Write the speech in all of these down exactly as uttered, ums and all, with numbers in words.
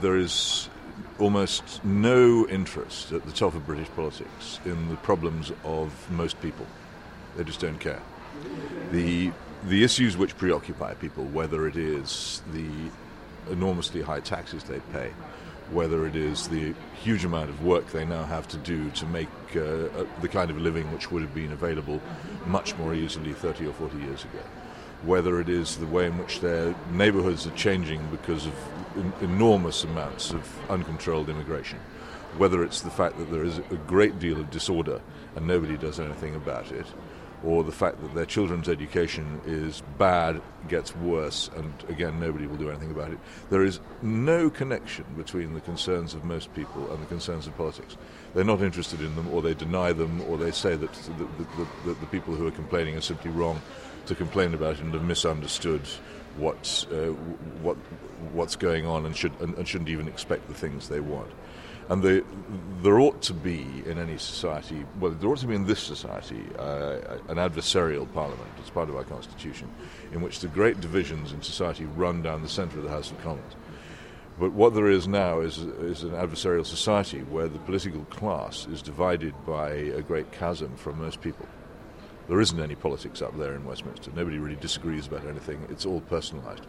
There is almost no interest at the top of British politics in the problems of most people. They just don't care. The the issues which preoccupy people, whether it is the enormously high taxes they pay, whether it is the huge amount of work they now have to do to make uh, the kind of living which would have been available much more easily thirty or forty years ago, whether it is the way in which their neighbourhoods are changing because of en- enormous amounts of uncontrolled immigration, whether it's the fact that there is a great deal of disorder and nobody does anything about it, or the fact that their children's education is bad, gets worse, and again, nobody will do anything about it. There is no connection between the concerns of most people and the concerns of politics. They're not interested in them, or they deny them, or they say that the, the, the, the people who are complaining are simply wrong to complain about it and have misunderstood what, uh, what, what's going on and, should, and, and shouldn't even expect the things they want. And the, there ought to be in any society, well, there ought to be in this society, uh, an adversarial parliament as part of our constitution, in which the great divisions in society run down the centre of the House of Commons. But what there is now is, is an adversarial society where the political class is divided by a great chasm from most people. There isn't any politics up there in Westminster. Nobody really disagrees about anything. It's all personalised.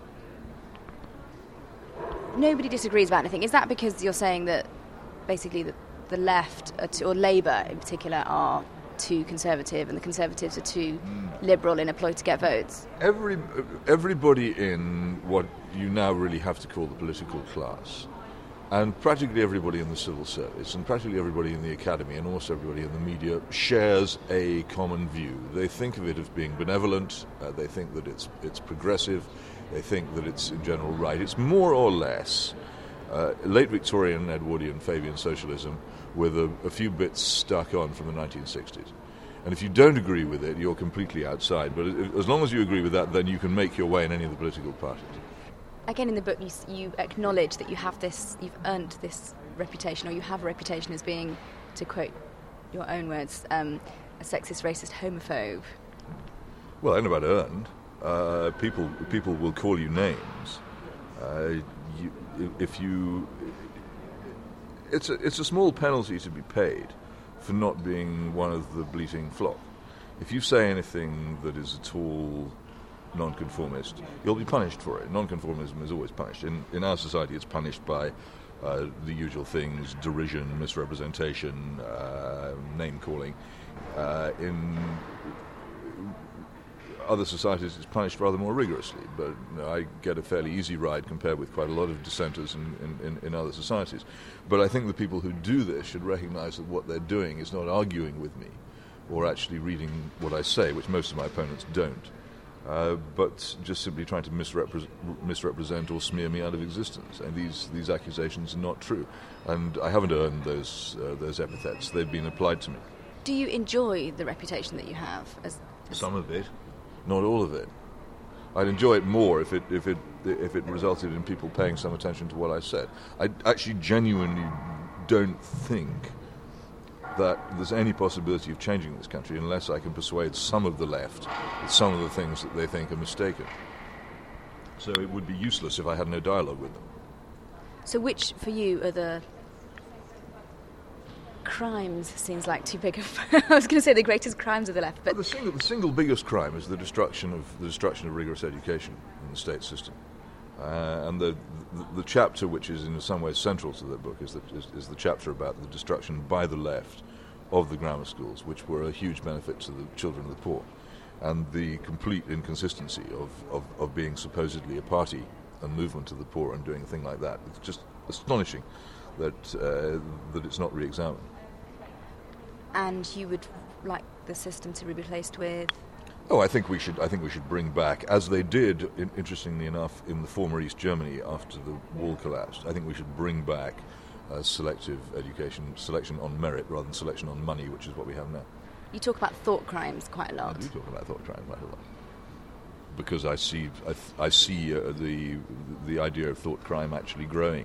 Nobody disagrees about anything. Is that because you're saying that basically the, the left, are too, or Labour in particular, are too conservative and the Conservatives are too mm. liberal in a ploy to get votes? Every, everybody in what you now really have to call the political class, and practically everybody in the civil service, and practically everybody in the academy, and almost everybody in the media, shares a common view. They think of it as being benevolent, uh, they think that it's it's progressive, they think that it's in general right. It's more or less Uh, late Victorian, Edwardian, Fabian socialism with a, a few bits stuck on from the nineteen sixties. And if you don't agree with it, you're completely outside. But as long as you agree with that, then you can make your way in any of the political parties. Again, in the book, you, you acknowledge that you have this, you've earned this reputation, or you have a reputation as being, to quote your own words, um, a sexist, racist, homophobe. Well, I don't know about earned. Uh, people, people will call you names. Uh, you, if you, it's a, it's a small penalty to be paid for not being one of the bleating flock. If you say anything that is at all nonconformist, you'll be punished for it. Nonconformism is always punished. In in our society, it's punished by uh, the usual things: derision, misrepresentation, uh, name calling. Uh, in other societies, it's punished rather more rigorously, but you know, I get a fairly easy ride compared with quite a lot of dissenters in, in, in other societies. But I think the people who do this should recognize that what they're doing is not arguing with me or actually reading what I say, which most of my opponents don't, uh, but just simply trying to misrepre- misrepresent or smear me out of existence. And these, these accusations are not true. And I haven't earned those, uh, those epithets. They've been applied to me. Do you enjoy the reputation that you have? As, as Some of it. Not all of it. I'd enjoy it more if it if it if it resulted in people paying some attention to what I said. I actually genuinely don't think that there's any possibility of changing this country unless I can persuade some of the left that some of the things that they think are mistaken. So it would be useless if I had no dialogue with them. So which, for you, are the crimes? Seems like too big of I was going to say the greatest crimes of the left, but well, the single the single biggest crime is the destruction of the destruction of rigorous education in the state system, uh, and the, the the chapter which is in some ways central to the book is, that, is is the chapter about the destruction by the left of the grammar schools, which were a huge benefit to the children of the poor, and the complete inconsistency of, of, of being supposedly a party and movement of the poor and doing a thing like that. It's just astonishing that uh, that it's not re-examined. And you would like the system to be replaced with? Oh, I think we should. I think we should bring back, as they did, in, interestingly enough, in the former East Germany after the wall collapsed. I think we should bring back uh, selective education, selection on merit rather than selection on money, which is what we have now. You talk about thought crimes quite a lot. I do talk about thought crimes quite a lot because I see. I, I see uh, the the idea of thought crime actually growing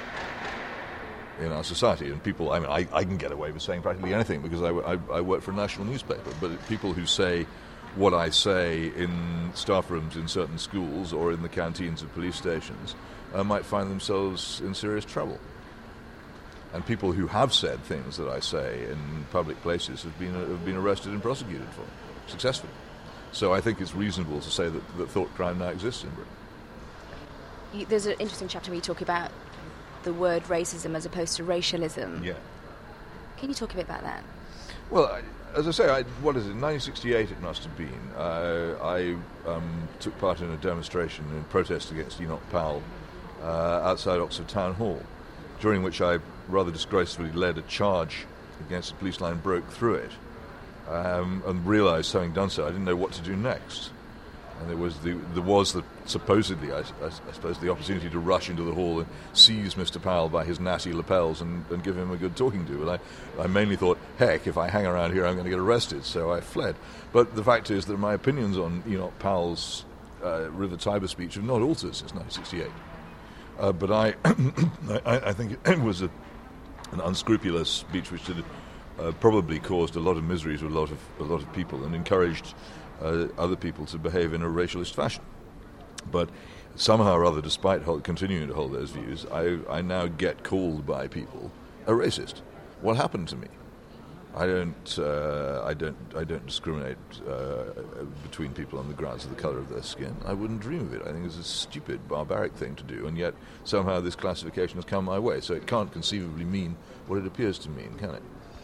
in our society, and people, I mean, I, I can get away with saying practically anything because I, I, I work for a national newspaper, but people who say what I say in staff rooms in certain schools or in the canteens of police stations uh, might find themselves in serious trouble. And people who have said things that I say in public places have been uh, have been arrested and prosecuted for it, successfully. So I think it's reasonable to say that, that thought crime now exists in Britain. You, there's an interesting chapter where you talk about the word racism as opposed to racialism. Yeah. Can you talk a bit about that? Well, I, as I say, I, what is it, nineteen sixty-eight it must have been, uh, I um, took part in a demonstration in protest against Enoch Powell uh, outside Oxford Town Hall, during which I rather disgracefully led a charge against the police line, broke through it, um, and realised, having done so, I didn't know what to do next. And there was the there was the supposedly, I, I, I suppose, the opportunity to rush into the hall and seize Mister Powell by his natty lapels and, and give him a good talking to. But I, I mainly thought, heck, if I hang around here, I'm going to get arrested. So I fled. But the fact is that my opinions on Enoch Powell's uh, River Tiber speech have not altered since nineteen sixty-eight. Uh, but I, I, I think it was a, an unscrupulous speech which had uh, probably caused a lot of misery to a lot of a lot of people and encouraged Uh, other people to behave in a racialist fashion. But somehow or other, despite hold, continuing to hold those views, I, I now get called by people a racist. What happened to me? I don't, uh, I don't, I don't discriminate uh, between people on the grounds of the colour of their skin. I wouldn't dream of it. I think it's a stupid, barbaric thing to do, and yet somehow this classification has come my way. So it can't conceivably mean what it appears to mean, can it?